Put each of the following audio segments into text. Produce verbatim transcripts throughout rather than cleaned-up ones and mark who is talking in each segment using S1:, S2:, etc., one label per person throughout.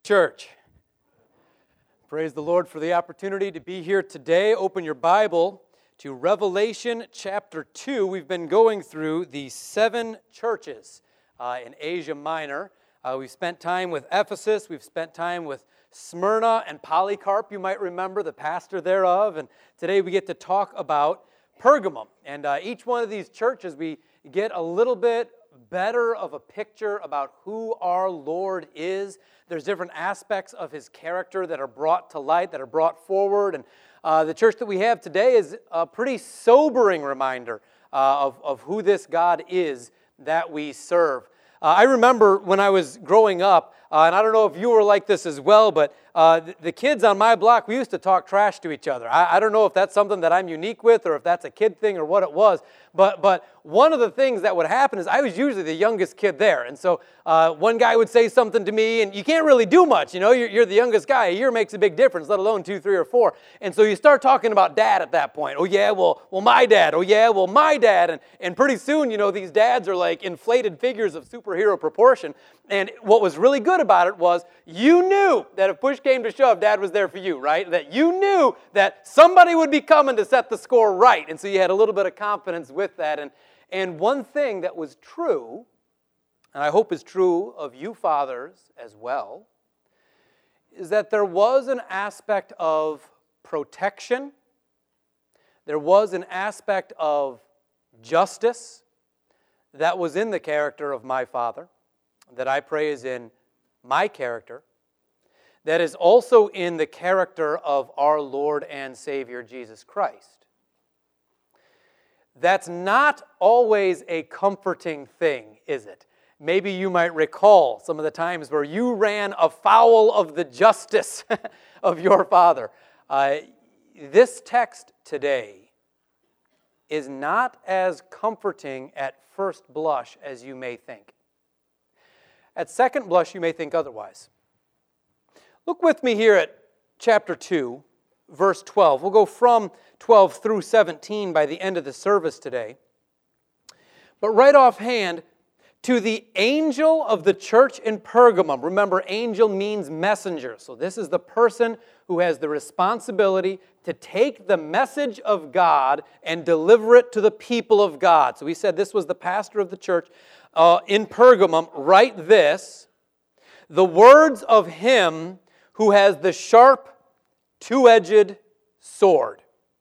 S1: Church. Praise the Lord for the opportunity to be here today. Open your Bible to Revelation chapter two. We've been going through the seven churches uh, in Asia Minor. Uh, we've spent time with Ephesus. We've spent time with Smyrna and Polycarp, you might remember, the pastor thereof. And today we get to talk about Pergamum. And uh, each one of these churches, we get a little bit better of a picture about who our Lord is. There's different aspects of His character that are brought to light, that are brought forward. And uh, the church that we have today is a pretty sobering reminder uh, of, of who this God is that we serve. Uh, I remember when I was growing up, uh, and I don't know if you were like this as well, but uh, the, the kids on my block, we used to talk trash to each other. I, I don't know if that's something that I'm unique with or if that's a kid thing or what it was, but but one of the things that would happen is I was usually the youngest kid there, and so uh, one guy would say something to me, and you can't really do much, you know, you're, you're the youngest guy. A year makes a big difference, let alone two, three, or four, and so you start talking about dad at that point. Oh yeah, well, well my dad. Oh yeah, well my dad, and, and pretty soon, you know, these dads are like inflated figures of superhero proportion, and what was really good about it was you knew that if push came to shove, Dad was there for you, right? That you knew that somebody would be coming to set the score right, and so you had a little bit of confidence with that. And, and one thing that was true, and I hope is true of you fathers as well, is that there was an aspect of protection, there was an aspect of justice that was in the character of my father, that I pray is in my character, that is also in the character of our Lord and Savior Jesus Christ. That's not always a comforting thing, is it? Maybe you might recall some of the times where you ran afoul of the justice of your father. Uh, this text today is not as comforting at first blush as you may think. At second blush, you may think otherwise. Look with me here at chapter two, verse twelve. We'll go from twelve through seventeen by the end of the service today. But right offhand, to the angel of the church in Pergamum. Remember, angel means messenger. So this is the person who has the responsibility to take the message of God and deliver it to the people of God. So he said this was the pastor of the church uh, in Pergamum. Write this, the words of him who has the sharp, two-edged sword.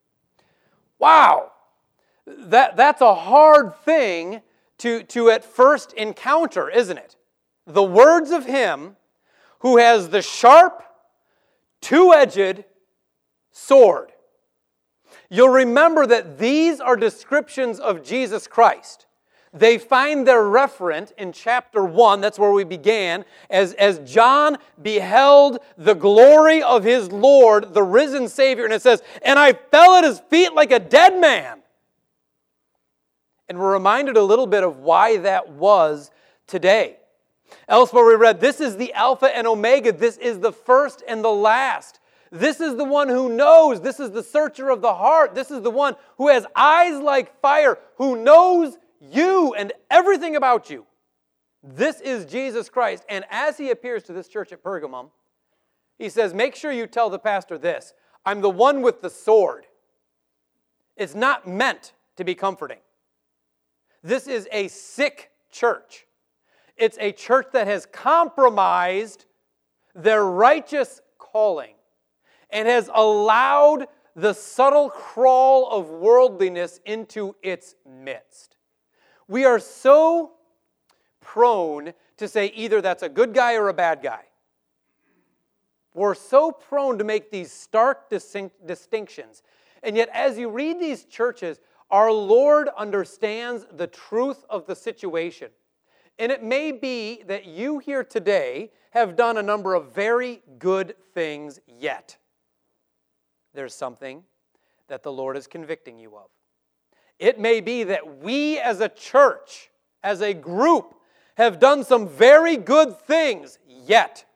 S1: Wow! That, that's a hard thing to, to at first encounter, isn't it? The words of him who has the sharp, two-edged sword. You'll remember that these are descriptions of Jesus Christ. They find their referent in chapter one, that's where we began, as, as John beheld the glory of his Lord, the risen Savior, and it says, and I fell at his feet like a dead man. And we're reminded a little bit of why that was today. Elsewhere we read, this is the Alpha and Omega, this is the first and the last. This is the one who knows, this is the searcher of the heart, this is the one who has eyes like fire, who knows you and everything about you. This is Jesus Christ. And as he appears to this church at Pergamum, he says, make sure you tell the pastor this, I'm the one with the sword. It's not meant to be comforting. This is a sick church. It's a church that has compromised their righteous calling and has allowed the subtle crawl of worldliness into its midst. We are so prone to say either that's a good guy or a bad guy. We're so prone to make these stark distinct distinctions. And yet as you read these churches, our Lord understands the truth of the situation. And it may be that you here today have done a number of very good things yet. There's something that the Lord is convicting you of. It may be that we as a church, as a group, have done some very good things, yet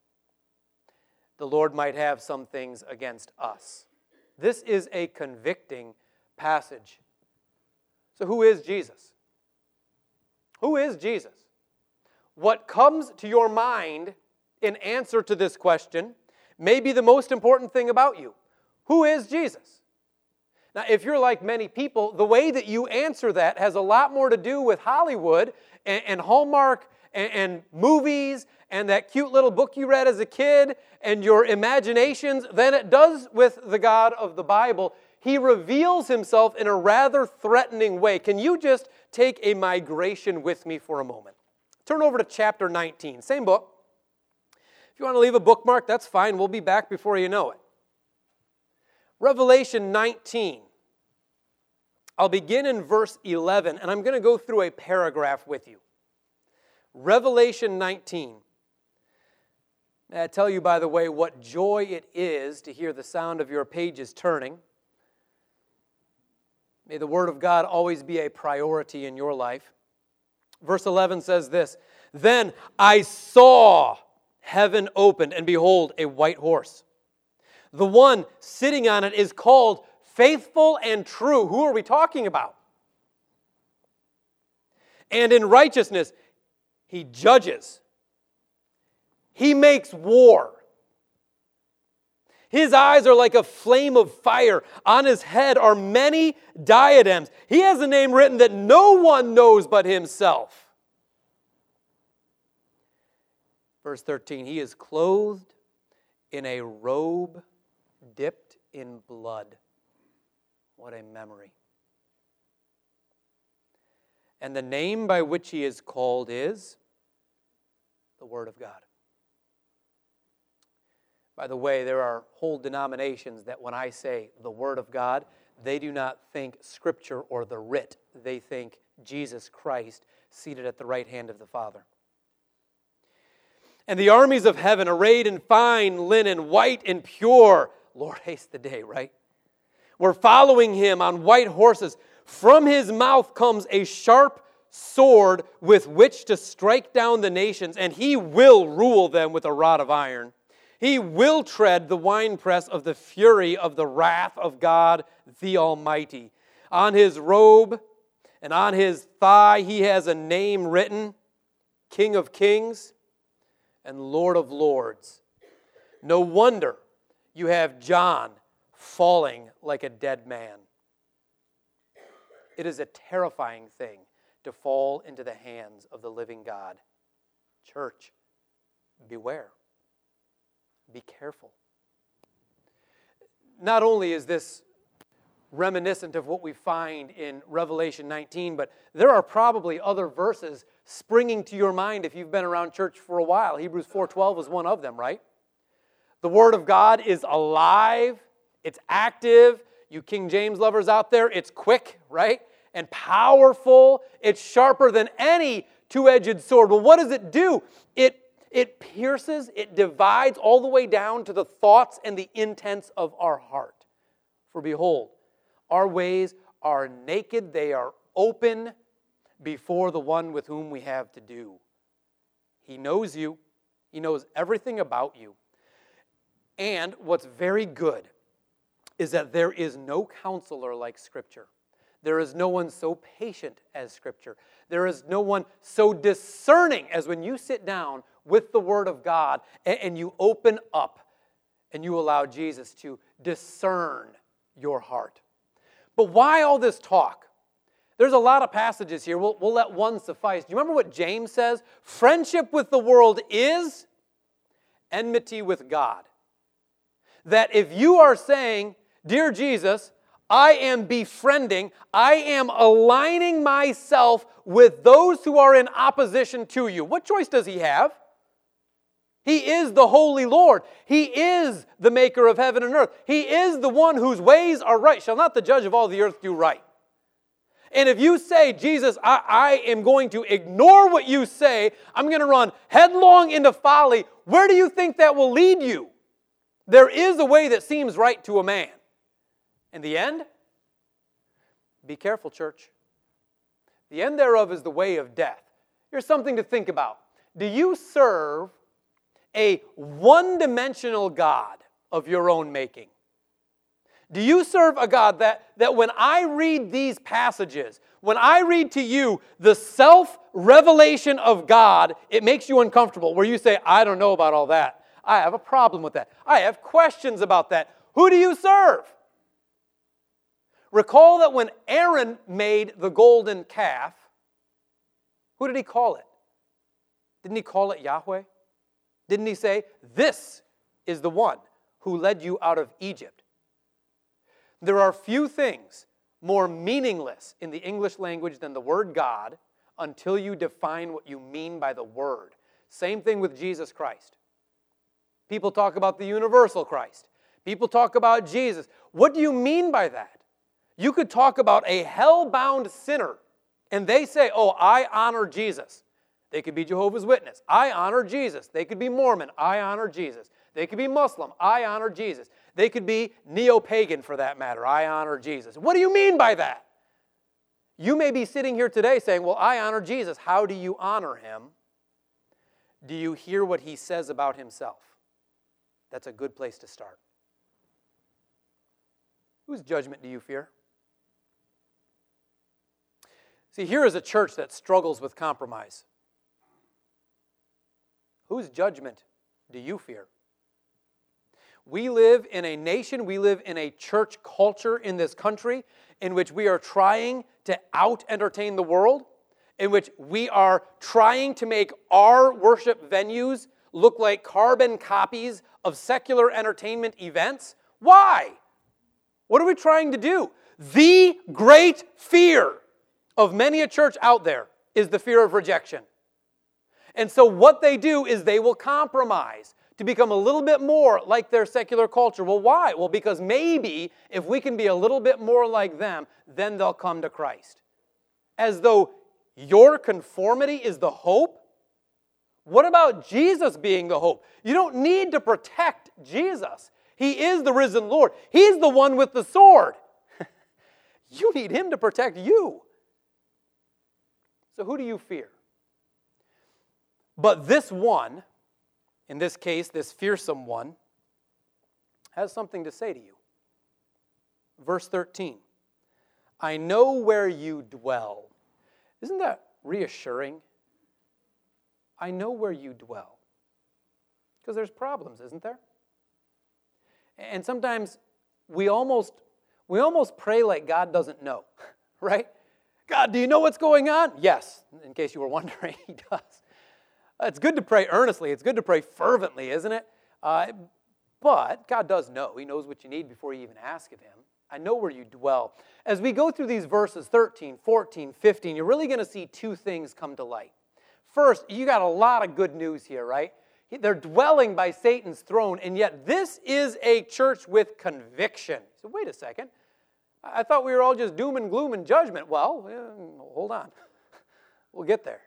S1: the Lord might have some things against us. This is a convicting passage. So who is Jesus? Who is Jesus? What comes to your mind in answer to this question may be the most important thing about you. Who is Jesus? Now, if you're like many people, the way that you answer that has a lot more to do with Hollywood and, and Hallmark and, and movies and that cute little book you read as a kid and your imaginations than it does with the God of the Bible. He reveals himself in a rather threatening way. Can you just take a migration with me for a moment? Turn over to chapter nineteen, same book. If you want to leave a bookmark, that's fine. We'll be back before you know it. Revelation nineteen. I'll begin in verse eleven, and I'm going to go through a paragraph with you. Revelation nineteen. May I tell you, by the way, what joy it is to hear the sound of your pages turning. May the Word of God always be a priority in your life. Verse eleven says this, "Then I saw heaven opened, and behold, a white horse. The one sitting on it is called Faithful and True." Who are we talking about? "And in righteousness he judges. He makes war. His eyes are like a flame of fire. On his head are many diadems. He has a name written that no one knows but himself." Verse thirteen, "He is clothed in a robe dipped in blood." What a memory. "And the name by which he is called is the Word of God." By the way, there are whole denominations that when I say the Word of God, they do not think Scripture or the writ. They think Jesus Christ seated at the right hand of the Father. "And the armies of heaven, arrayed in fine linen, white and pure," Lord, haste the day, right? "were following him on white horses. From his mouth comes a sharp sword with which to strike down the nations, and he will rule them with a rod of iron. He will tread the winepress of the fury of the wrath of God the Almighty. On his robe and on his thigh he has a name written, King of Kings and Lord of Lords. No wonder you have John falling like a dead man." It is a terrifying thing to fall into the hands of the living God. Church, beware. Be careful. Not only is this reminiscent of what we find in Revelation nineteen, but there are probably other verses springing to your mind if you've been around church for a while. Hebrews four twelve is one of them, right? The Word of God is alive, it's active. You King James lovers out there, it's quick, right? And powerful. It's sharper than any two-edged sword. Well, what does it do? It It pierces, it divides all the way down to the thoughts and the intents of our heart. For behold, our ways are naked, they are open before the one with whom we have to do. He knows you. He knows everything about you. And what's very good is that there is no counselor like Scripture. There is no one so patient as Scripture. There is no one so discerning as when you sit down with the Word of God and you open up and you allow Jesus to discern your heart. But why all this talk? There's a lot of passages here. We'll, we'll let one suffice. Do you remember what James says? Friendship with the world is enmity with God. That if you are saying, "Dear Jesus, I am befriending, I am aligning myself with those who are in opposition to you," what choice does he have? He is the holy Lord. He is the maker of heaven and earth. He is the one whose ways are right. Shall not the judge of all the earth do right? And if you say, "Jesus, I, I am going to ignore what you say, I'm going to run headlong into folly," where do you think that will lead you? There is a way that seems right to a man. In the end, be careful, church. The end thereof is the way of death. Here's something to think about. Do you serve a one-dimensional God of your own making? Do you serve a God that, that when I read these passages, when I read to you the self-revelation of God, it makes you uncomfortable, where you say, I don't know about all that. I have a problem with that. I have questions about that. Who do you serve? Recall that when Aaron made the golden calf, who did he call it? Didn't he call it Yahweh? Didn't he say, this is the one who led you out of Egypt? There are few things more meaningless in the English language than the word God until you define what you mean by the word. Same thing with Jesus Christ. People talk about the universal Christ. People talk about Jesus. What do you mean by that? You could talk about a hell-bound sinner, and they say, oh, I honor Jesus. They could be Jehovah's Witness. I honor Jesus. They could be Mormon. I honor Jesus. They could be Muslim. I honor Jesus. They could be neo-pagan for that matter. I honor Jesus. What do you mean by that? You may be sitting here today saying, well, I honor Jesus. How do you honor him? Do you hear what he says about himself? That's a good place to start. Whose judgment do you fear? See, here is a church that struggles with compromise. Whose judgment do you fear? We live in a nation, we live in a church culture in this country in which we are trying to out-entertain the world, in which we are trying to make our worship venues look like carbon copies of secular entertainment events. Why? What are we trying to do? The great fear of many a church out there is the fear of rejection. And so what they do is they will compromise to become a little bit more like their secular culture. Well, why? Well, because maybe if we can be a little bit more like them, then they'll come to Christ. As though your conformity is the hope? What about Jesus being the hope? You don't need to protect Jesus. He is the risen Lord. He's the one with the sword. You need him to protect you. So who do you fear? But this one, in this case, this fearsome one, has something to say to you. Verse thirteen, I know where you dwell. Isn't that reassuring? I know where you dwell. Because there's problems, isn't there? And sometimes we almost, we almost pray like God doesn't know, right? God, do you know what's going on? Yes, in case you were wondering, he does. It's good to pray earnestly. It's good to pray fervently, isn't it? Uh, but God does know. He knows what you need before you even ask of him. I know where you dwell. As we go through these verses, thirteen, fourteen, fifteen, you're really going to see two things come to light. First, you got a lot of good news here, right? They're dwelling by Satan's throne, and yet this is a church with conviction. So wait a second. I thought we were all just doom and gloom and judgment. Well, hold on. We'll get there.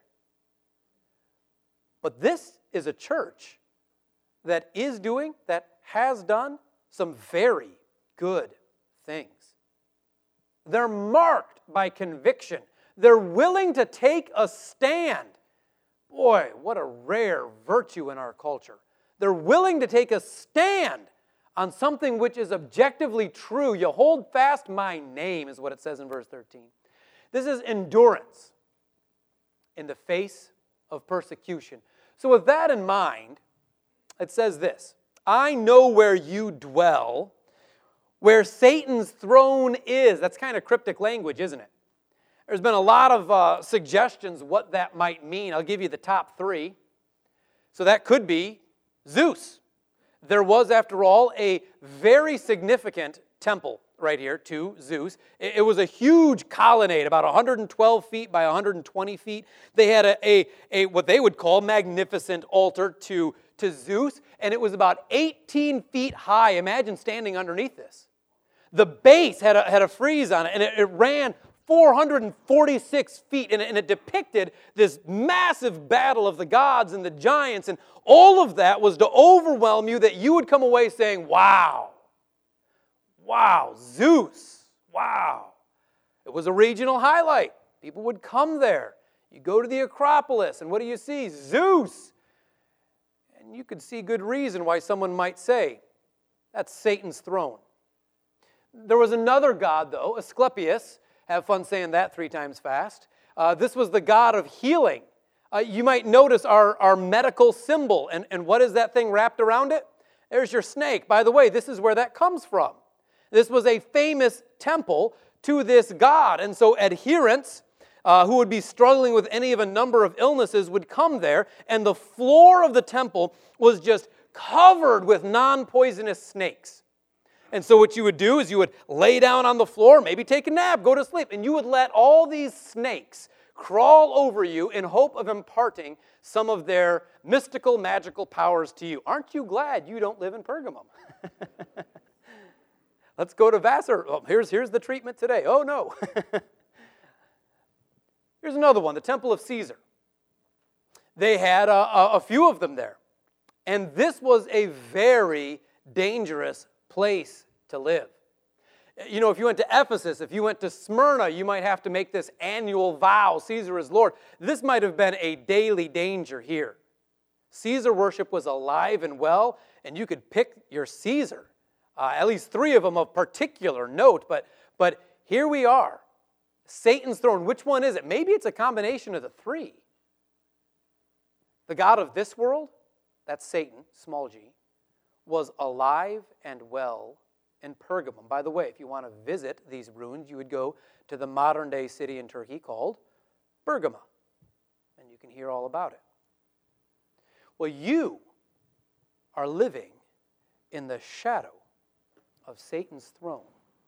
S1: But this is a church that is doing, that has done some very good things. They're marked by conviction. They're willing to take a stand. Boy, what a rare virtue in our culture. They're willing to take a stand on something which is objectively true. You hold fast my name, is what it says in verse thirteen. This is endurance in the face of persecution. So with that in mind, it says this, I know where you dwell, where Satan's throne is. That's kind of cryptic language, isn't it? There's been a lot of uh, suggestions what that might mean. I'll give you the top three. So that could be Zeus. There was, after all, a very significant temple right here to Zeus. It was a huge colonnade, about one hundred twelve feet by one hundred twenty feet. They had a, a, a what they would call magnificent altar to, to Zeus, and it was about eighteen feet high. Imagine standing underneath this. The base had a, had a frieze on it, and it, it ran four hundred forty-six feet, and it, and it depicted this massive battle of the gods and the giants, and all of that was to overwhelm you, that you would come away saying, wow, wow, Zeus, wow. It was a regional highlight. People would come there. You go to the Acropolis, and what do you see? Zeus. And you could see good reason why someone might say, that's Satan's throne. There was another god, though, Asclepius. Have fun saying that three times fast. Uh, this was the god of healing. Uh, you might notice our, our medical symbol. And, and what is that thing wrapped around it? There's your snake. By the way, this is where that comes from. This was a famous temple to this god. And so adherents uh, who would be struggling with any of a number of illnesses would come there. And the floor of the temple was just covered with non-poisonous snakes. And so what you would do is you would lay down on the floor, maybe take a nap, go to sleep, and you would let all these snakes crawl over you in hope of imparting some of their mystical, magical powers to you. Aren't you glad you don't live in Pergamum? Let's go to Vassar. Oh, here's, here's the treatment today. Oh, no. Here's another one, the Temple of Caesar. They had a, a, a few of them there. And this was a very dangerous place to live. You know, if you went to Ephesus, if you went to Smyrna, you might have to make this annual vow, Caesar is Lord. This might have been a daily danger here. Caesar worship was alive and well, and you could pick your Caesar. Uh, at least three of them of particular note, but, but here we are. Satan's throne, which one is it? Maybe it's a combination of the three. The god of this world, that's Satan, small g, was alive and well in Pergamum. By the way, if you want to visit these ruins, you would go to the modern-day city in Turkey called Bergama, and you can hear all about it. Well, you are living in the shadow of Satan's throne.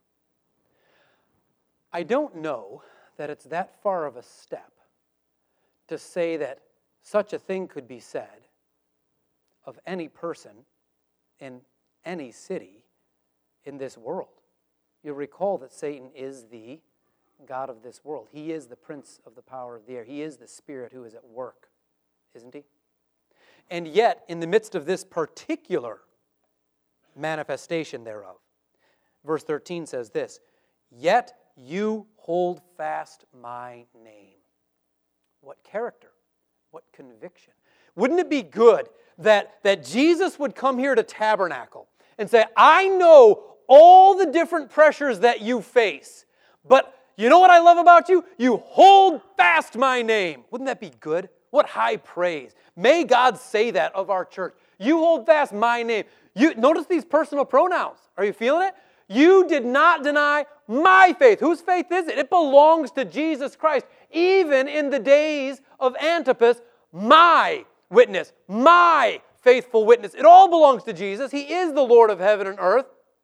S1: I don't know that it's that far of a step to say that such a thing could be said of any person in any city in this world. You'll recall that Satan is the god of this world. He is the prince of the power of the air. He is the spirit who is at work, isn't he? And yet, in the midst of this particular manifestation thereof, verse thirteen says this, "Yet you hold fast my name." What character? What conviction? Wouldn't it be good that, that Jesus would come here to Tabernacle and say, I know all the different pressures that you face, but you know what I love about you? You hold fast my name. Wouldn't that be good? What high praise. May God say that of our church. You hold fast my name. You notice these personal pronouns. Are you feeling it? You did not deny my faith. Whose faith is it? It belongs to Jesus Christ. Even in the days of Antipas, my witness, my faithful witness. It all belongs to Jesus. He is the Lord of heaven and earth.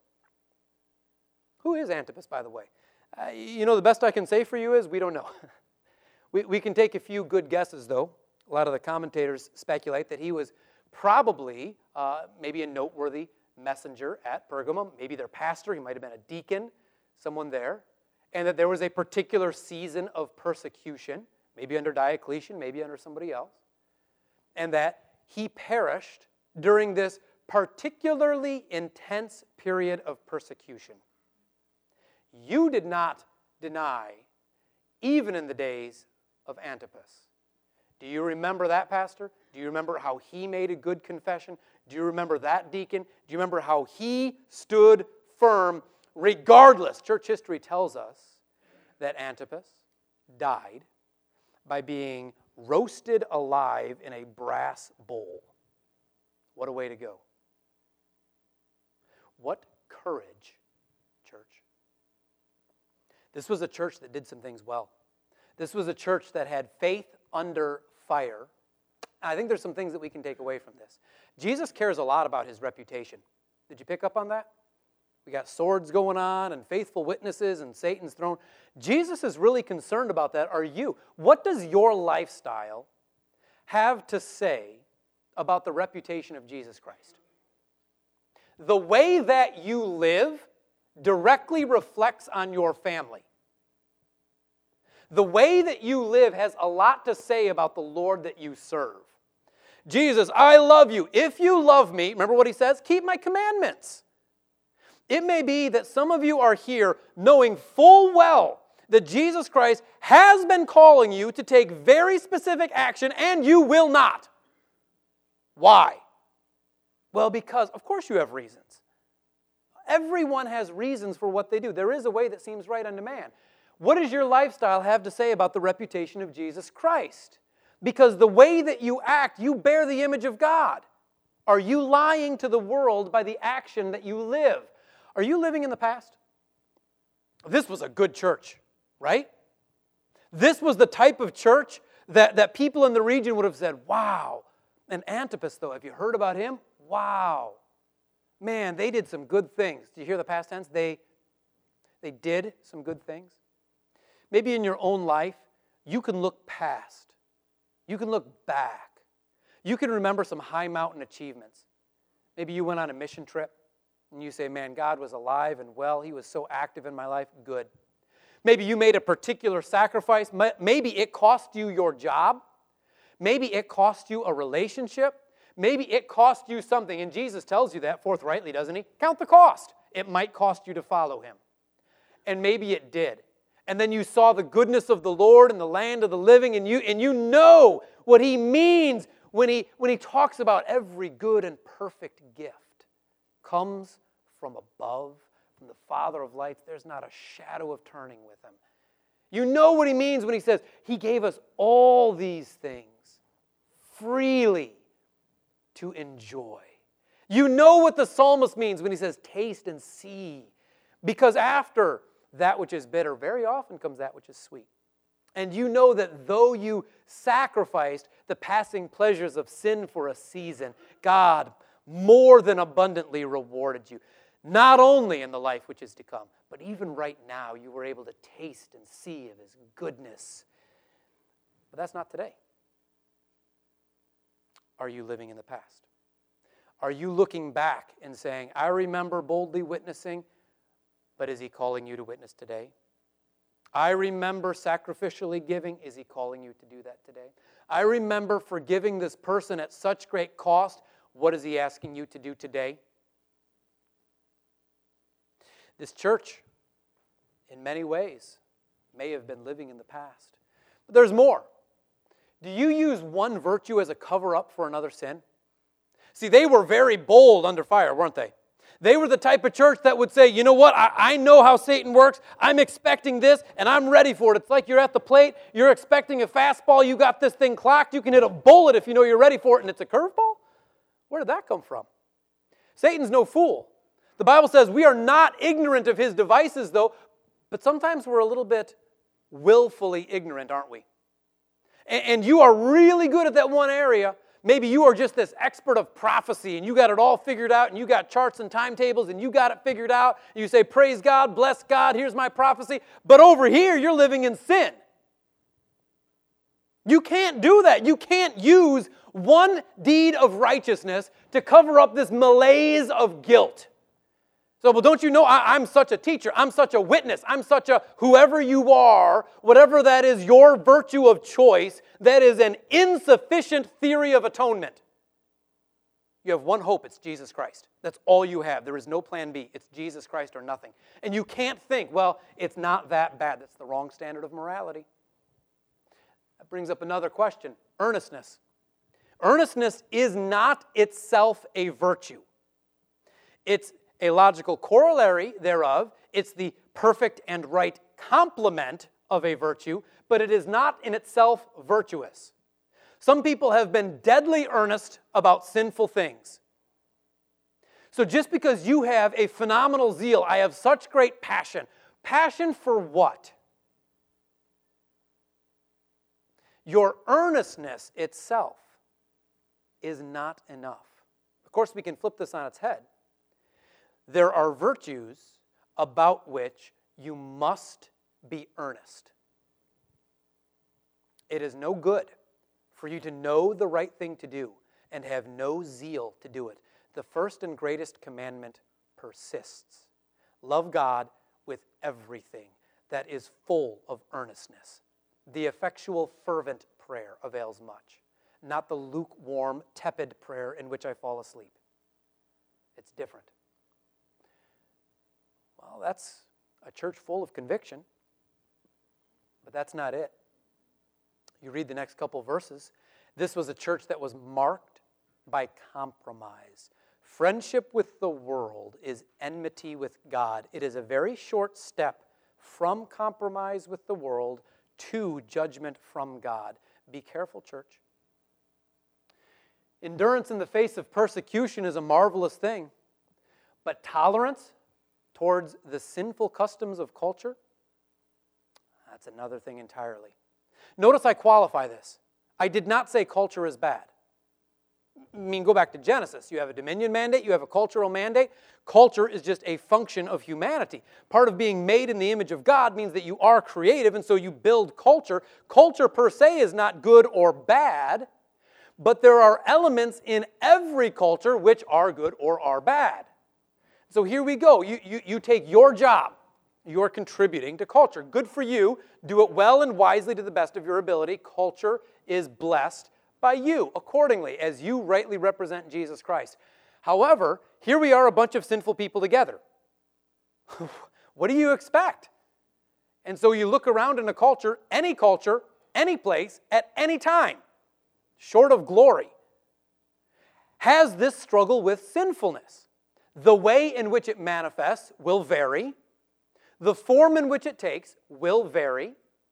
S1: Who is Antipas, by the way? Uh, you know, the best I can say for you is we don't know. we, we can take a few good guesses, though. A lot of the commentators speculate that he was probably uh, maybe a noteworthy messenger at Pergamum, maybe their pastor, he might have been a deacon, someone there, and that there was a particular season of persecution, maybe under Diocletian, maybe under somebody else, and that he perished during this particularly intense period of persecution. You did not deny, even in the days of Antipas. Do you remember that, Pastor? Do you remember how he made a good confession? Do you remember that deacon? Do you remember how he stood firm regardless? Church history tells us that Antipas died by being roasted alive in a brass bowl. What a way to go. What courage, church. This was a church that did some things well. This was a church that had faith under fire. I think there's some things that we can take away from this. Jesus cares a lot about his reputation. Did you pick up on that? We got swords going on and faithful witnesses and Satan's throne. Jesus is really concerned about that. Are you? What does your lifestyle have to say about the reputation of Jesus Christ? The way that you live directly reflects on your family. The way that you live has a lot to say about the Lord that you serve. Jesus, I love you. If you love me, remember what he says? Keep my commandments. It may be that some of you are here knowing full well that Jesus Christ has been calling you to take very specific action and you will not. Why? Well, because, of course you have reasons. Everyone has reasons for what they do. There is a way that seems right unto man. What does your lifestyle have to say about the reputation of Jesus Christ? Because the way that you act, you bear the image of God. Are you lying to the world by the action that you live? Are you living in the past? This was a good church, right? This was the type of church that, that people in the region would have said, wow. And Antipas, though, have you heard about him? Wow. Man, they did some good things. Do you hear the past tense? They, they did some good things. Maybe in your own life, you can look past. You can look back. You can remember some high mountain achievements. Maybe you went on a mission trip, and you say, man, God was alive and well. He was so active in my life. Good. Maybe you made a particular sacrifice. Maybe it cost you your job. Maybe it cost you a relationship. Maybe it cost you something. And Jesus tells you that forthrightly, doesn't he? Count the cost. It might cost you to follow him. And maybe it did. And then you saw the goodness of the Lord in the land of the living, and you, and you know what he means when he, when he talks about every good and perfect gift comes from above, from the Father of lights. There's not a shadow of turning with him. You know what he means when he says, he gave us all these things freely to enjoy. You know what the psalmist means when he says, taste and see. Because after that which is bitter, very often comes that which is sweet. And you know that though you sacrificed the passing pleasures of sin for a season, God more than abundantly rewarded you. Not only in the life which is to come, but even right now you were able to taste and see of his goodness. But that's not today. Are you living in the past? Are you looking back and saying, I remember boldly witnessing, but is he calling you to witness today? I remember sacrificially giving. Is he calling you to do that today? I remember forgiving this person at such great cost. What is he asking you to do today? This church, in many ways, may have been living in the past. But there's more. Do you use one virtue as a cover-up for another sin? See, they were very bold under fire, weren't they? They were the type of church that would say, you know what, I, I know how Satan works. I'm expecting this, and I'm ready for it. It's like you're at the plate. You're expecting a fastball. You got this thing clocked. You can hit a bullet if you know you're ready for it, and it's a curveball? Where did that come from? Satan's no fool. The Bible says we are not ignorant of his devices, though, but sometimes we're a little bit willfully ignorant, aren't we? And, and you are really good at that one area. Maybe you are just this expert of prophecy and you got it all figured out and you got charts and timetables and you got it figured out. You say, praise God, bless God, here's my prophecy. But over here, you're living in sin. You can't do that. You can't use one deed of righteousness to cover up this malaise of guilt. So, well, don't you know I, I'm such a teacher, I'm such a witness, I'm such a whoever you are, whatever that is, your virtue of choice, that is an insufficient theory of atonement. You have one hope, it's Jesus Christ. That's all you have. There is no plan B. It's Jesus Christ or nothing. And you can't think, well, it's not that bad. That's the wrong standard of morality. That brings up another question, earnestness. Earnestness is not itself a virtue. It's a logical corollary thereof. It's the perfect and right complement of a virtue, but it is not in itself virtuous. Some people have been deadly earnest about sinful things. So just because you have a phenomenal zeal, I have such great passion. Passion for what? Your earnestness itself is not enough. Of course, we can flip this on its head. There are virtues about which you must be earnest. It is no good for you to know the right thing to do and have no zeal to do it. The first and greatest commandment persists. Love God with everything that is full of earnestness. The effectual, fervent prayer avails much, not the lukewarm, tepid prayer in which I fall asleep. It's different. Well, that's a church full of conviction, but that's not it. You read the next couple verses. This was a church that was marked by compromise, Friendship with the world is enmity with God. It is a very short step from compromise with the world to judgment from God. Be careful, church. Endurance in the face of persecution is a marvelous thing, but tolerance towards the sinful customs of culture, that's another thing entirely. Notice I qualify this. I did not say culture is bad. I mean, go back to Genesis. You have a dominion mandate, you have a cultural mandate. Culture is just a function of humanity. Part of being made in the image of God means that you are creative, and so you build culture. Culture per se is not good or bad, but there are elements in every culture which are good or are bad. So here we go. You, you, you take your job. You're contributing to culture. Good for you. Do it well and wisely to the best of your ability. Culture is blessed by you accordingly as you rightly represent Jesus Christ. However, here we are, a bunch of sinful people together. What do you expect? And so you look around in a culture, any culture, any place, at any time, short of glory, has this struggle with sinfulness. The way in which it manifests will vary. The form in which it takes will vary.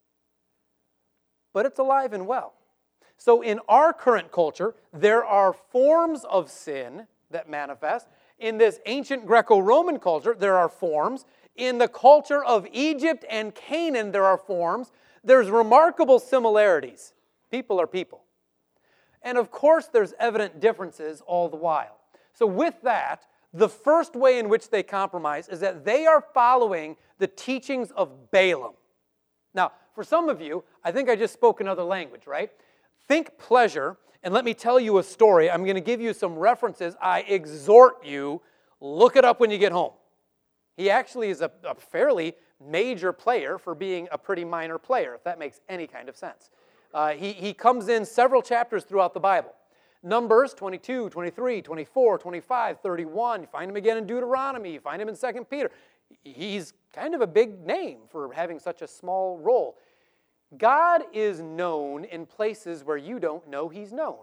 S1: But it's alive and well. So in our current culture, there are forms of sin that manifest. In this ancient Greco-Roman culture, there are forms. In the culture of Egypt and Canaan, there are forms. There's remarkable similarities. People are people. And of course, there's evident differences all the while. So with that, the first way in which they compromise is that they are following the teachings of Balaam. Now, for some of you, I think I just spoke another language, right? Think pleasure, and let me tell you a story. I'm going to give you some references. I exhort you, look it up when you get home. He actually is a, a fairly major player for being a pretty minor player, if that makes any kind of sense. Uh, he, he comes in several chapters throughout the Bible. Numbers twenty-two, twenty-three, twenty-four, twenty-five, thirty-one. You find him again in Deuteronomy. You find him in Second Peter. He's kind of a big name for having such a small role. God is known in places where you don't know He's known.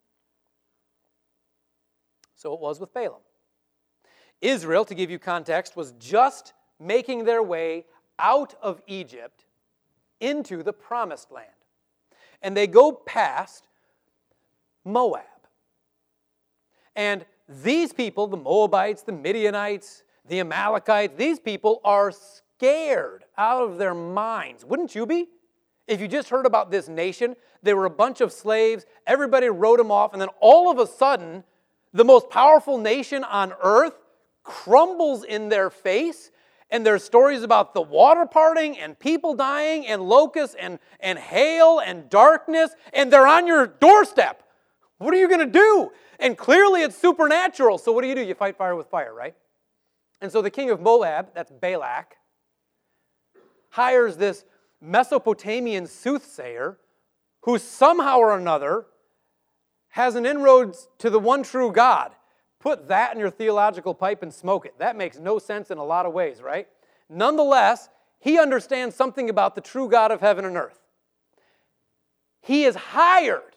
S1: So it was with Balaam. Israel, to give you context, was just making their way out of Egypt into the Promised Land. And they go past Moab. And these people, the Moabites, the Midianites, the Amalekites, these people are scared out of their minds. Wouldn't you be? If you just heard about this nation, they were a bunch of slaves, everybody wrote them off, and then all of a sudden, the most powerful nation on earth crumbles in their face, and there's stories about the water parting, and people dying, and locusts, and, and hail, and darkness, and they're on your doorstep. What are you going to do? And clearly it's supernatural, so what do you do? You fight fire with fire, right? And so the king of Moab, that's Balak, hires this Mesopotamian soothsayer who somehow or another has an inroads to the one true God. Put that in your theological pipe and smoke it. That makes no sense in a lot of ways, right? Nonetheless, he understands something about the true God of heaven and earth. He is hired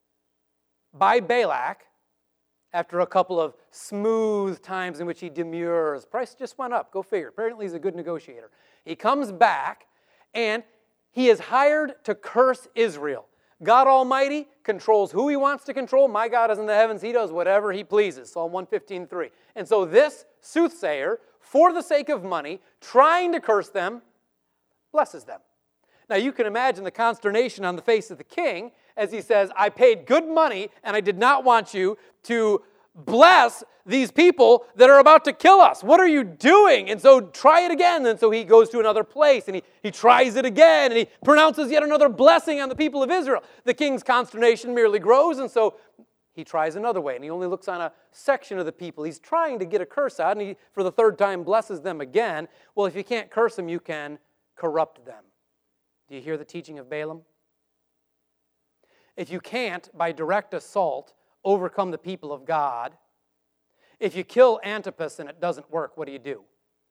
S1: by Balak after a couple of smooth times in which he demurs. Price just went up, go figure. Apparently he's a good negotiator. He comes back and he is hired to curse Israel. God Almighty controls who He wants to control. My God is in the heavens. He does whatever He pleases. Psalm one fifteen, three. And so this soothsayer, for the sake of money, trying to curse them, blesses them. Now you can imagine the consternation on the face of the king as he says, I paid good money and I did not want you to bless these people that are about to kill us. What are you doing? And so try it again. And so he goes to another place and he, he tries it again and he pronounces yet another blessing on the people of Israel. The king's consternation merely grows, and so he tries another way, and he only looks on a section of the people. He's trying to get a curse out, and he, for the third time, blesses them again. Well, if you can't curse them, you can corrupt them. Do you hear the teaching of Balaam? If you can't, by direct assault, overcome the people of God, if you kill Antipas and it doesn't work, what do you do?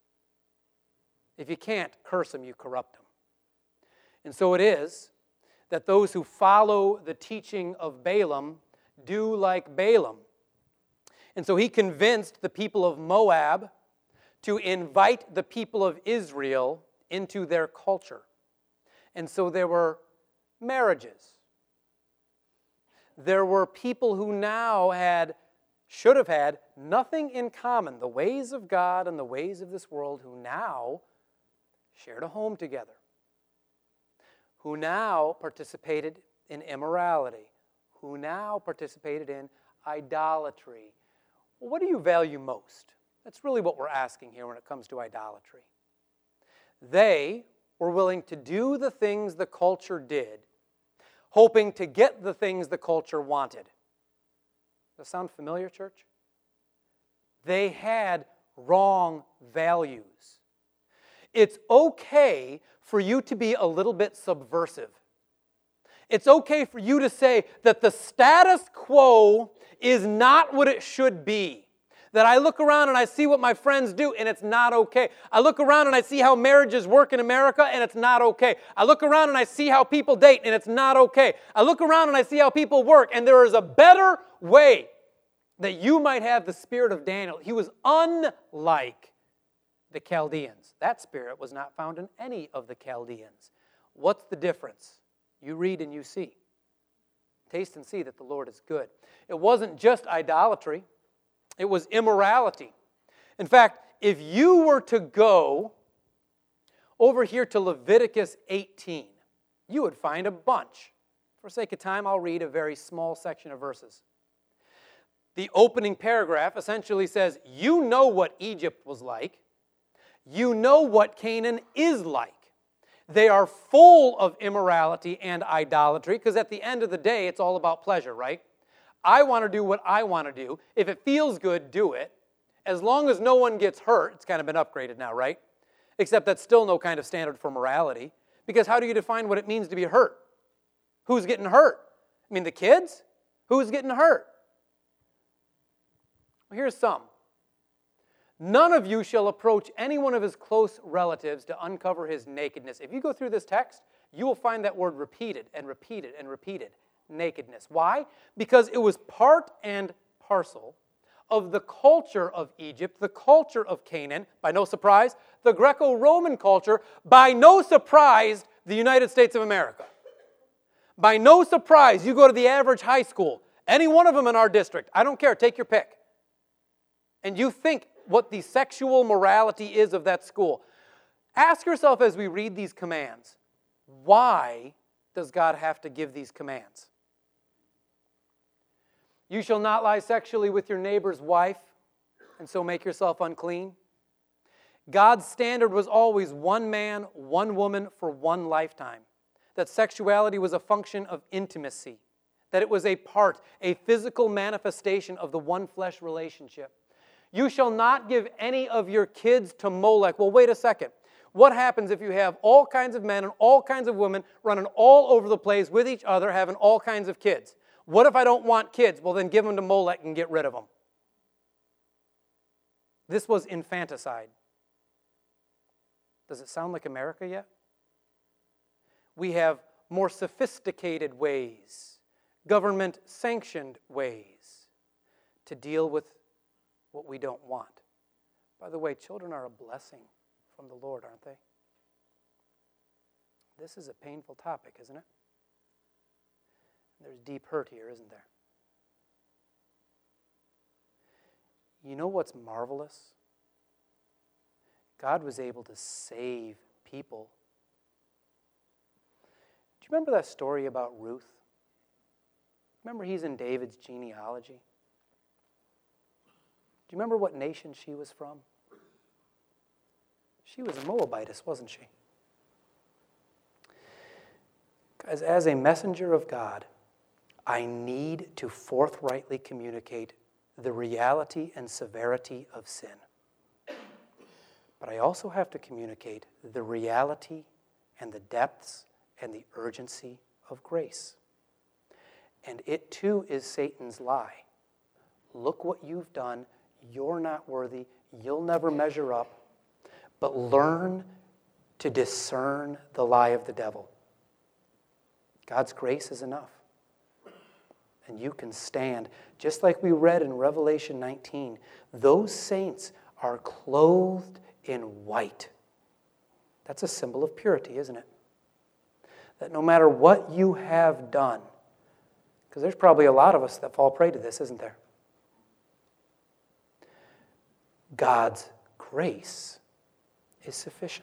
S1: If you can't curse them, you corrupt them. And so it is that those who follow the teaching of Balaam do like Balaam. And so he convinced the people of Moab to invite the people of Israel into their culture. And so there were marriages. There were people who now had, should have had, nothing in common, the ways of God and the ways of this world, who now shared a home together, who now participated in immorality, who now participated in idolatry. Well, what do you value most? That's really what we're asking here when it comes to idolatry. They were willing to do the things the culture did, hoping to get the things the culture wanted. Does that sound familiar, church? They had wrong values. It's okay for you to be a little bit subversive. It's okay for you to say that the status quo is not what it should be. That I look around and I see what my friends do and it's not okay. I look around and I see how marriages work in America and it's not okay. I look around and I see how people date and it's not okay. I look around and I see how people work and there is a better way. That you might have the spirit of Daniel. He was unlike the Chaldeans. That spirit was not found in any of the Chaldeans. What's the difference? You read and you see. Taste and see that the Lord is good. It wasn't just idolatry. It was immorality. In fact, if you were to go over here to Leviticus eighteen, you would find a bunch. For sake of time, I'll read a very small section of verses. The opening paragraph essentially says, you know what Egypt was like. You know what Canaan is like. They are full of immorality and idolatry, because at the end of the day, it's all about pleasure, right? I want to do what I want to do. If it feels good, do it. As long as no one gets hurt, it's kind of been upgraded now, right? Except that's still no kind of standard for morality. Because how do you define what it means to be hurt? Who's getting hurt? I mean, the kids? Who's getting hurt? Well, here's some. None of you shall approach any one of his close relatives to uncover his nakedness. If you go through this text, you will find that word repeated and repeated and repeated. Nakedness. Why? Because it was part and parcel of the culture of Egypt, the culture of Canaan, by no surprise, the Greco-Roman culture, by no surprise, the United States of America. By no surprise, you go to the average high school, any one of them in our district, I don't care, take your pick, and you think what the sexual morality is of that school. Ask yourself as we read these commands, why does God have to give these commands? You shall not lie sexually with your neighbor's wife, and so make yourself unclean. God's standard was always one man, one woman for one lifetime. That sexuality was a function of intimacy. That it was a part, a physical manifestation of the one flesh relationship. You shall not give any of your kids to Molech. Well, wait a second. What happens if you have all kinds of men and all kinds of women running all over the place with each other, having all kinds of kids? What if I don't want kids? Well, then give them to Molech and get rid of them. This was infanticide. Does it sound like America yet? We have more sophisticated ways, government-sanctioned ways to deal with what we don't want. By the way, children are a blessing from the Lord, aren't they? This is a painful topic, isn't it? There's deep hurt here, isn't there? You know what's marvelous? God was able to save people. Do you remember that story about Ruth? Remember he's in David's genealogy? Do you remember what nation she was from? She was a Moabitess, wasn't she? Guys, as a messenger of God, I need to forthrightly communicate the reality and severity of sin. But I also have to communicate the reality and the depths and the urgency of grace. And it too is Satan's lie. Look what you've done. You're not worthy. You'll never measure up. But learn to discern the lie of the devil. God's grace is enough. and you can stand. Just like we read in Revelation nineteen, those saints are clothed in white. That's a symbol of purity, isn't it? That no matter what you have done, because there's probably a lot of us that fall prey to this, isn't there? God's grace is sufficient.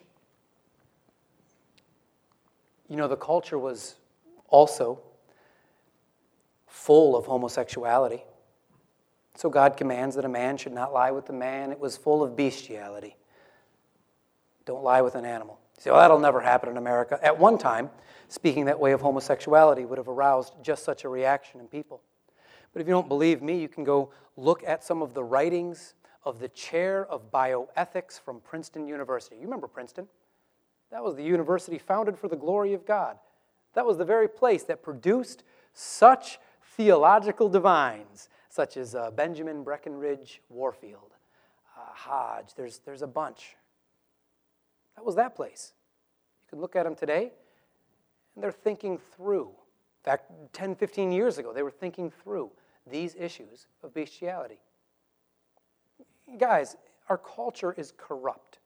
S1: You know, the culture was also full of homosexuality. So God commands that a man should not lie with a man. It was full of bestiality. Don't lie with an animal. You say, well, that'll never happen in America. At one time, speaking that way of homosexuality would have aroused just such a reaction in people. But if you don't believe me, you can go look at some of the writings of the chair of bioethics from Princeton University. You remember Princeton? That was the university founded for the glory of God. That was the very place that produced such theological divines, such as uh, Benjamin Breckinridge Warfield, uh, Hodge. There's, there's a bunch. That was that place. You can look at them today, and they're thinking through. In fact, ten, fifteen years ago, they were thinking through these issues of bestiality. Guys, our culture is corrupt.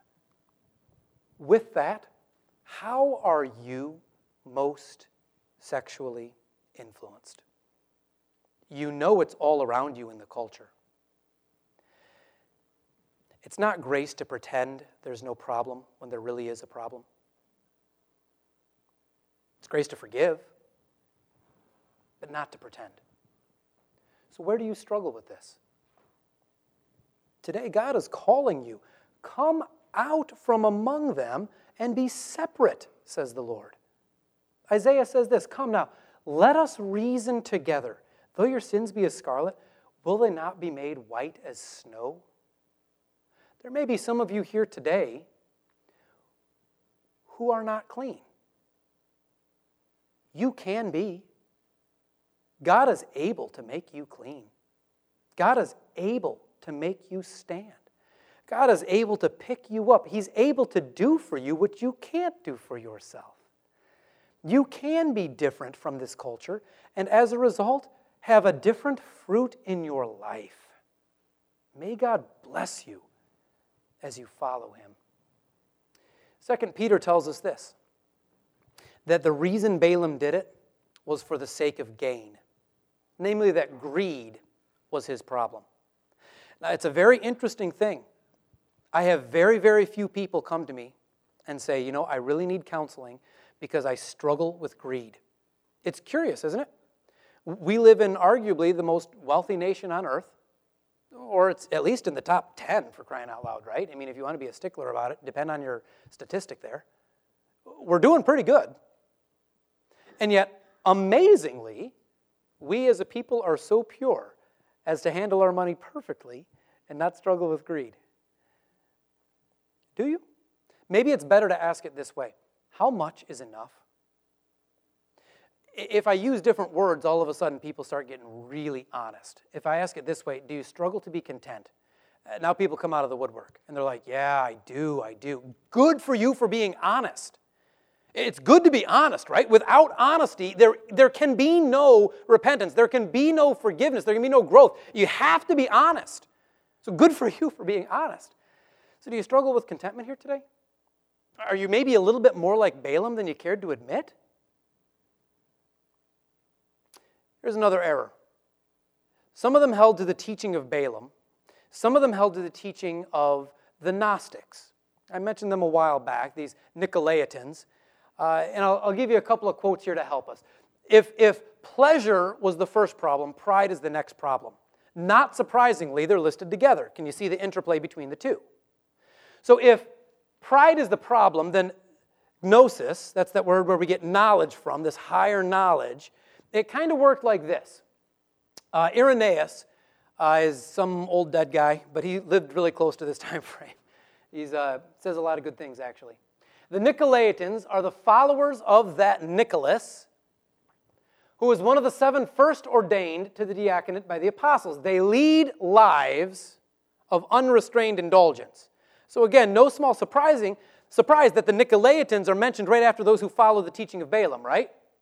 S1: With that, how are you most sexually influenced? You know it's all around you in the culture. It's not grace to pretend there's no problem when there really is a problem. It's grace to forgive, but not to pretend. So where do you struggle with this? Today, God is calling you. Come out from among them and be separate, says the Lord. Isaiah says this, come now, let us reason together. Though your sins be as scarlet, will they not be made white as snow? There may be some of you here today who are not clean. You can be. God is able to make you clean. God is able to make you stand. God is able to pick you up. He's able to do for you what you can't do for yourself. You can be different from this culture, and as a result, have a different fruit in your life. May God bless you as you follow Him. Second Peter tells us this, that the reason Balaam did it was for the sake of gain, namely that greed was his problem. Now, it's a very interesting thing. I have very, very few people come to me and say, you know, I really need counseling because I struggle with greed. It's curious, isn't it? We live in arguably the most wealthy nation on earth, or it's at least in the top ten for crying out loud, right? I mean, if you want to be a stickler about it, depend on your statistic there. We're doing pretty good. And yet, amazingly, we as a people are so pure as to handle our money perfectly and not struggle with greed. Do you? Maybe it's better to ask it this way. How much is enough? If I use different words, all of a sudden people start getting really honest. If I ask it this way, do you struggle to be content? Now people come out of the woodwork and they're like, yeah, I do, I do. Good for you for being honest. It's good to be honest, right? Without honesty, there, there can be no repentance. There can be no forgiveness. There can be no growth. You have to be honest. So good for you for being honest. So do you struggle with contentment here today? Are you maybe a little bit more like Balaam than you cared to admit? Here's another error. Some of them held to the teaching of Balaam. Some of them held to the teaching of the Gnostics. I mentioned them a while back, these Nicolaitans. Uh, and I'll, I'll give you a couple of quotes here to help us. If, if pleasure was the first problem, pride is the next problem. Not surprisingly, they're listed together. Can you see the interplay between the two? So if pride is the problem, then gnosis, that's that word where we get knowledge from, this higher knowledge, it kind of worked like this. Uh, Irenaeus uh, is some old dead guy, but he lived really close to this time frame. He uh, says a lot of good things, actually. The Nicolaitans are the followers of that Nicholas, who was one of the seven first ordained to the diaconate by the apostles. They lead lives of unrestrained indulgence. So again, no small surprising surprise that the Nicolaitans are mentioned right after those who follow the teaching of Balaam, right?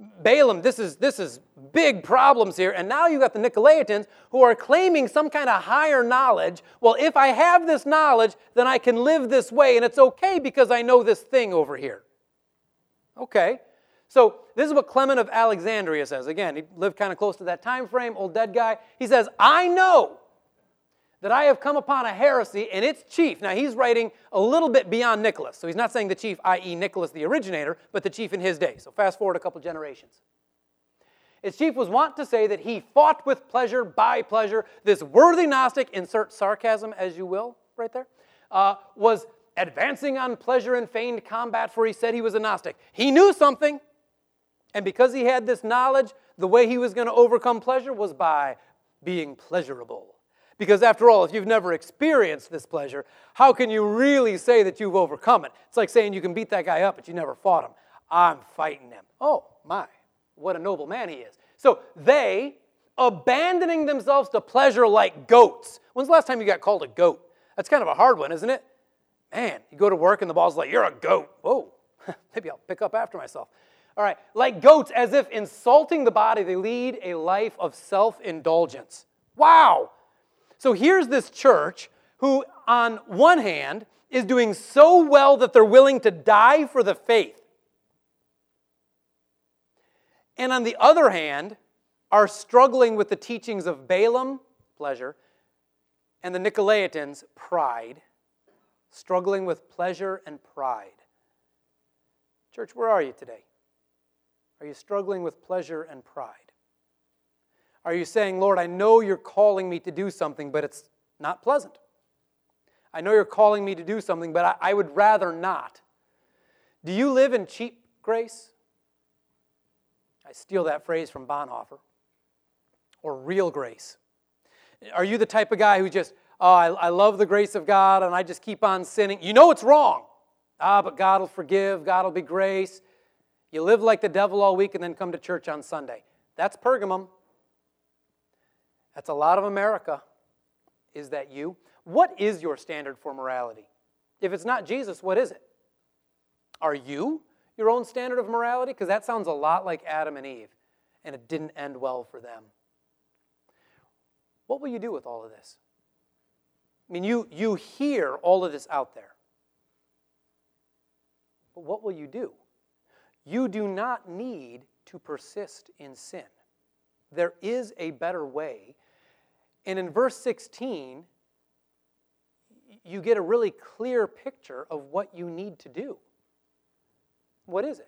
S1: Balaam, this is, this is big problems here. And now you got the Nicolaitans who are claiming some kind of higher knowledge. Well, if I have this knowledge, then I can live this way, and it's okay because I know this thing over here. Okay. So this is what Clement of Alexandria says. Again, he lived kind of close to that time frame, old dead guy. He says, I know that I have come upon a heresy, and its chief. Now, he's writing a little bit beyond Nicholas. So he's not saying the chief, that is. Nicholas the originator, but the chief in his day. So fast forward a couple generations. Its chief was wont to say that he fought with pleasure, by pleasure. This worthy Gnostic, insert sarcasm as you will, right there, uh, was advancing on pleasure and feigned combat, for he said he was a Gnostic. He knew something, and because he had this knowledge, the way he was going to overcome pleasure was by being pleasurable. Because after all, if you've never experienced this pleasure, how can you really say that you've overcome it? It's like saying you can beat that guy up, but you never fought him. I'm fighting him. Oh, my, what a noble man he is. So they, abandoning themselves to pleasure like goats. When's the last time you got called a goat? That's kind of a hard one, isn't it? Man, you go to work and the boss is like, you're a goat. Whoa, maybe I'll pick up after myself. All right, like goats, as if insulting the body, they lead a life of self-indulgence. Wow. So here's this church who, on one hand, is doing so well that they're willing to die for the faith. And on the other hand, are struggling with the teachings of Balaam, pleasure, and the Nicolaitans, pride. Struggling with pleasure and pride. Church, where are you today? Are you struggling with pleasure and pride? Are you saying, Lord, I know you're calling me to do something, but it's not pleasant. I know you're calling me to do something, but I, I would rather not. Do you live in cheap grace? I steal that phrase from Bonhoeffer. Or real grace. Are you the type of guy who just, oh, I, I love the grace of God, and I just keep on sinning? You know it's wrong. Ah, but God will forgive, God will be grace. You live like the devil all week and then come to church on Sunday. That's Pergamum. That's a lot of America. Is that you? What is your standard for morality? If it's not Jesus, what is it? Are you your own standard of morality? Because that sounds a lot like Adam and Eve, and it didn't end well for them. What will you do with all of this? I mean, you, you hear all of this out there. But what will you do? You do not need to persist in sin. There is a better way. And in verse sixteen, you get a really clear picture of what you need to do. What is it?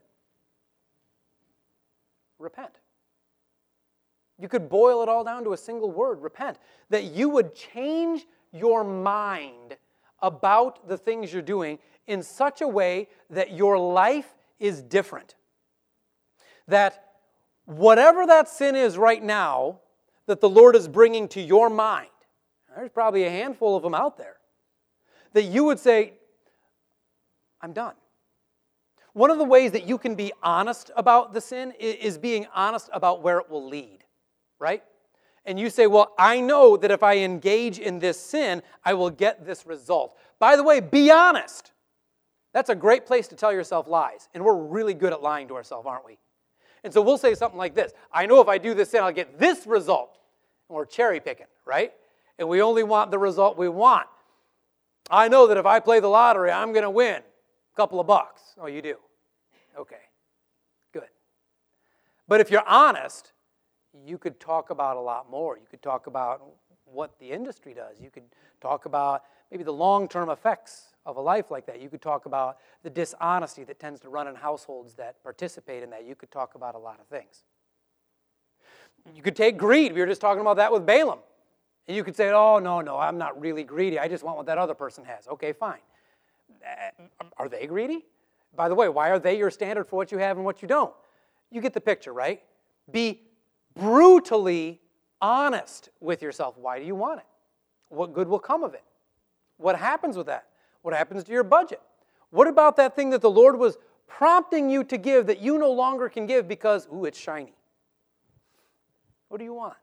S1: Repent. You could boil it all down to a single word, repent. That you would change your mind about the things you're doing in such a way that your life is different. That whatever that sin is right now that the Lord is bringing to your mind, there's probably a handful of them out there, that you would say, I'm done. One of the ways that you can be honest about the sin is being honest about where it will lead, right? And you say, well, I know that if I engage in this sin, I will get this result. By the way, be honest. That's a great place to tell yourself lies. And we're really good at lying to ourselves, aren't we? And so we'll say something like this. I know if I do this sin, I'll get this result. And we're cherry picking, right? And we only want the result we want. I know that if I play the lottery, I'm going to win a couple of bucks. Oh, you do? Okay, good. But if you're honest, you could talk about a lot more. You could talk about what the industry does. You could talk about maybe the long-term effects of a life like that. You could talk about the dishonesty that tends to run in households that participate in that. You could talk about a lot of things. You could take greed. We were just talking about that with Balaam. And you could say, oh, no, no, I'm not really greedy. I just want what that other person has. Okay, fine. Are they greedy? By the way, why are they your standard for what you have and what you don't? You get the picture, right? Be brutally honest with yourself. Why do you want it? What good will come of it? What happens with that? What happens to your budget? What about that thing that the Lord was prompting you to give that you no longer can give because, ooh, it's shiny? What do you want?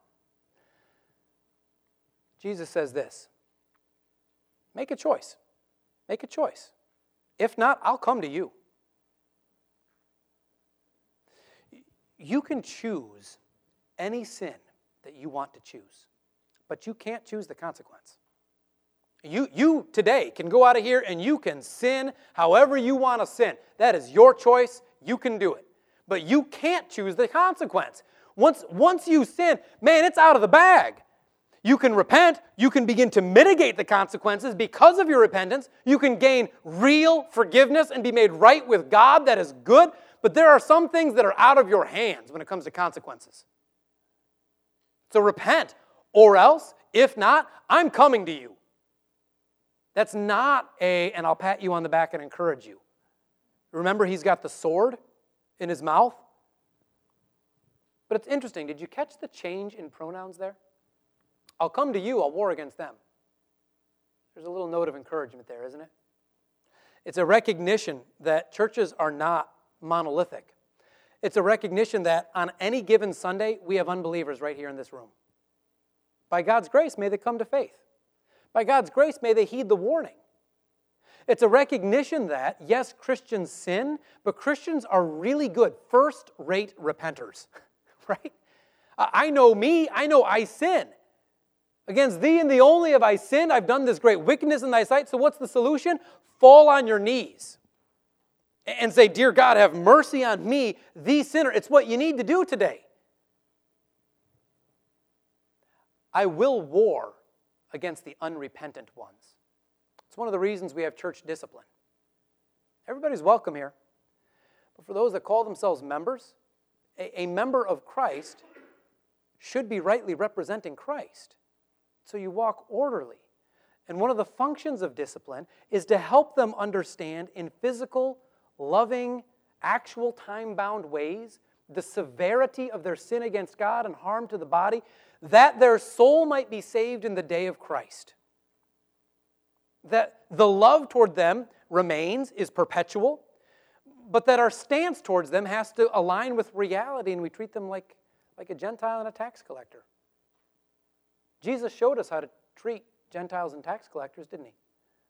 S1: Jesus says this. Make a choice. Make a choice. If not, I'll come to you. You can choose any sin that you want to choose, but you can't choose the consequence. You, you today can go out of here and you can sin however you want to sin. That is your choice. You can do it. But you can't choose the consequence. Once, once you sin, man, it's out of the bag. You can repent. You can begin to mitigate the consequences because of your repentance. You can gain real forgiveness and be made right with God. That is good. But there are some things that are out of your hands when it comes to consequences. So repent. Or else, if not, I'm coming to you. That's not a, and I'll pat you on the back and encourage you. Remember, he's got the sword in his mouth. But it's interesting. Did you catch the change in pronouns there? I'll come to you, I'll war against them. There's a little note of encouragement there, isn't it? It's a recognition that churches are not monolithic. It's a recognition that on any given Sunday, we have unbelievers right here in this room. By God's grace, may they come to faith. By God's grace, may they heed the warning. It's a recognition that, yes, Christians sin, but Christians are really good, first-rate repenters, right? I know me, I know I sin. Against thee and thee only have I sinned. I've done this great wickedness in thy sight. So what's the solution? Fall on your knees and say, dear God, have mercy on me, the sinner. It's what you need to do today. I will war against the unrepentant ones. It's one of the reasons we have church discipline. Everybody's welcome here. But for those that call themselves members, a, a member of Christ should be rightly representing Christ. So you walk orderly. And one of the functions of discipline is to help them understand in physical, loving, actual time-bound ways the severity of their sin against God and harm to the body, that their soul might be saved in the day of Christ. That the love toward them remains, is perpetual, but that our stance towards them has to align with reality and we treat them like, like a Gentile and a tax collector. Jesus showed us how to treat Gentiles and tax collectors, didn't he?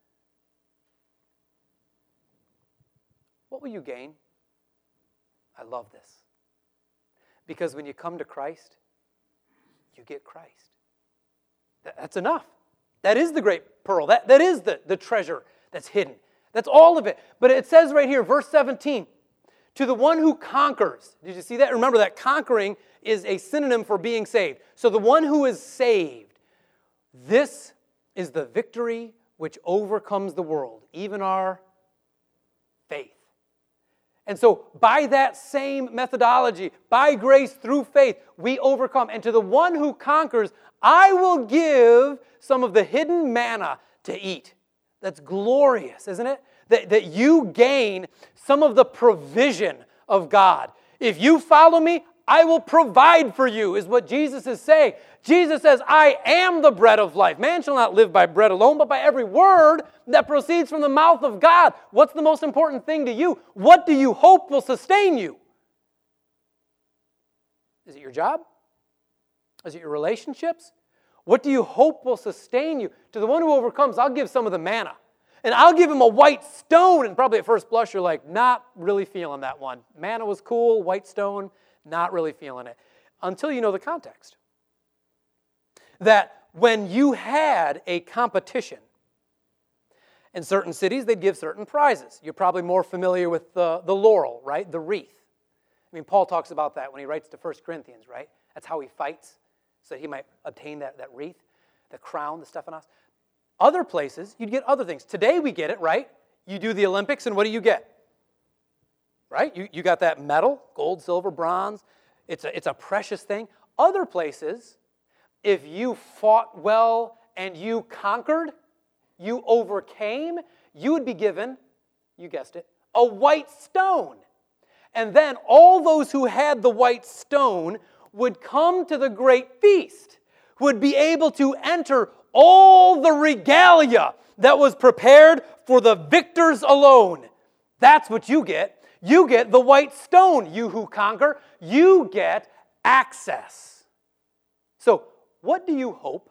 S1: What will you gain? I love this. Because when you come to Christ, you get Christ. That, that's enough. That is the great pearl. That, that is the, the treasure that's hidden. That's all of it. But it says right here, verse seventeen, to the one who conquers. Did you see that? Remember that conquering is a synonym for being saved. So the one who is saved, this is the victory which overcomes the world, even our faith. And so by that same methodology, by grace through faith, we overcome. And to the one who conquers, I will give some of the hidden manna to eat. That's glorious, isn't it? That, that you gain some of the provision of God. If you follow me, I will provide for you, is what Jesus is saying. Jesus says, I am the bread of life. Man shall not live by bread alone, but by every word that proceeds from the mouth of God. What's the most important thing to you? What do you hope will sustain you? Is it your job? Is it your relationships? What do you hope will sustain you? To the one who overcomes, I'll give some of the manna. And I'll give him a white stone. And probably at first blush, you're like, not really feeling that one. Manna was cool, white stone, not really feeling it. Until you know the context. That when you had a competition, in certain cities, they'd give certain prizes. You're probably more familiar with the, the laurel, right? The wreath. I mean, Paul talks about that when he writes to First Corinthians, right? That's how he fights, so he might obtain that, that wreath, the crown, the Stephanos. Other places, you'd get other things. Today we get it, right? You do the Olympics, and what do you get? Right? You, you got that medal, gold, silver, bronze. It's a, it's a precious thing. Other places, if you fought well and you conquered, you overcame, you would be given, you guessed it, a white stone. And then all those who had the white stone would come to the great feast, would be able to enter all the regalia that was prepared for the victors alone. That's what you get. You get the white stone, you who conquer. You get access. So, what do you hope?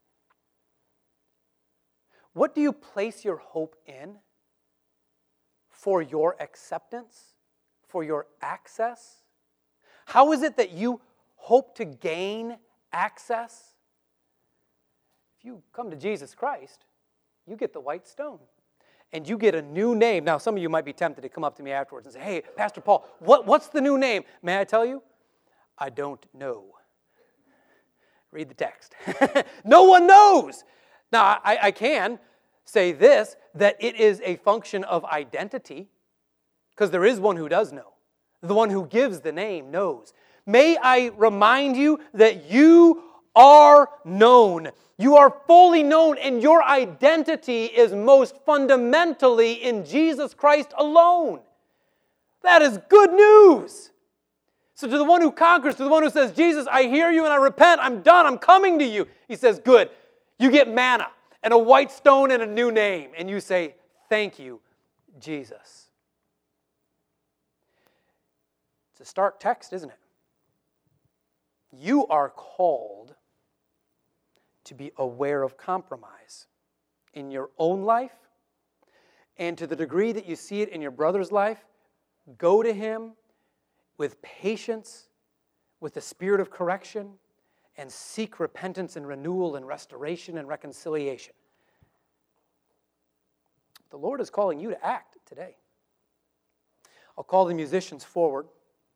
S1: What do you place your hope in for your acceptance, for your access? How is it that you hope to gain access? If you come to Jesus Christ, you get the white stone. And you get a new name. Now, some of you might be tempted to come up to me afterwards and say, hey, Pastor Paul, what, what's the new name? May I tell you? I don't know. Read the text. No one knows. Now, I, I can say this, that it is a function of identity, because there is one who does know. The one who gives the name knows. May I remind you that you are known. You are fully known, and your identity is most fundamentally in Jesus Christ alone. That is good news. So to the one who conquers, to the one who says, Jesus, I hear you and I repent, I'm done, I'm coming to you. He says, good. You get manna and a white stone and a new name. And you say, thank you, Jesus. It's a stark text, isn't it? You are called to be aware of compromise in your own life, and to the degree that you see it in your brother's life, go to him with patience, with the spirit of correction, and seek repentance and renewal and restoration and reconciliation. The Lord is calling you to act today. I'll call the musicians forward.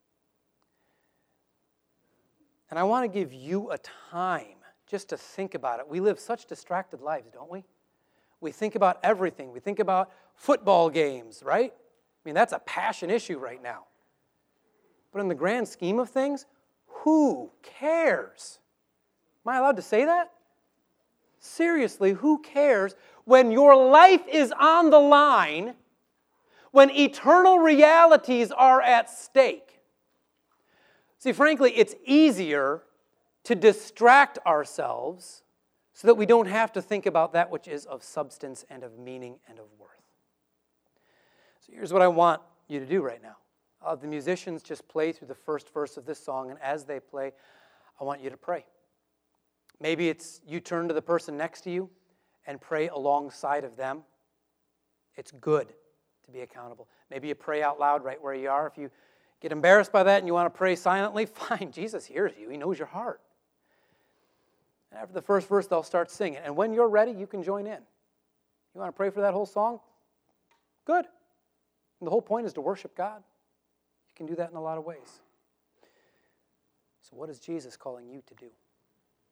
S1: And I want to give you a time just to think about it. We live such distracted lives, don't we? We think about everything. We think about football games, right? I mean, that's a passion issue right now. But in the grand scheme of things, who cares? Am I allowed to say that? Seriously, who cares when your life is on the line, when eternal realities are at stake? See, frankly, it's easier to distract ourselves so that we don't have to think about that which is of substance and of meaning and of worth. So here's what I want you to do right now. Uh, the musicians just play through the first verse of this song, and as they play, I want you to pray. Maybe it's you turn to the person next to you and pray alongside of them. It's good to be accountable. Maybe you pray out loud right where you are. If you get embarrassed by that and you want to pray silently, fine. Jesus hears you. He knows your heart. And after the first verse, they'll start singing. And when you're ready, you can join in. You want to pray for that whole song? Good. And the whole point is to worship God. You can do that in a lot of ways. So what is Jesus calling you to do?